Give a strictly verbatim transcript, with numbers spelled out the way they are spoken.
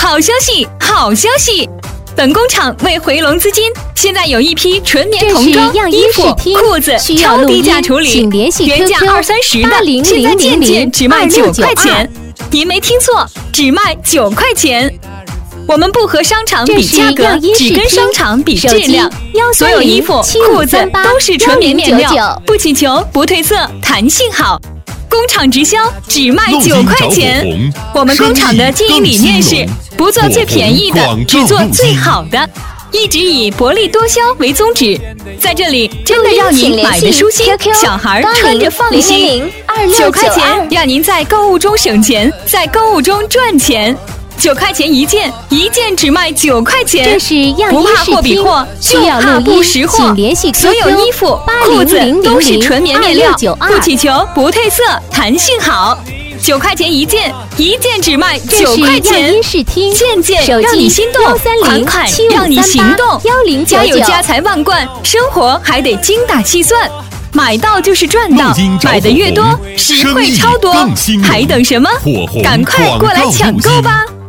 好消息，好消息！本工厂为回笼资金，现在有一批纯棉童装、衣服、裤子超低价处理，原价二三十的，现在件件只卖九块钱。您没听错，只卖九块钱。我们不和商场比价格，只跟商场比质量。所有衣服、裤子都是纯棉面料，不起球，不褪色，弹性好。工厂直销只卖九块钱。我们工厂的经营理念是不做最便宜的，只做最好的，一直以薄利多销为宗旨。在这里真的让您买的舒心，小孩穿着放心。九块钱让您在购物中省钱，在购物中赚钱。九块钱一件，一件只卖九块钱。不怕货比货，就怕不识货。所有衣服、裤子都是纯棉面料，不起球，不褪色，弹性好。九块钱一件，一件只卖九块钱。件件让你心动，款款让你行动。家有家财万贯，生活还得精打细算。买到就是赚到，买的越多，实惠超多，还等什么？赶快过来抢购吧！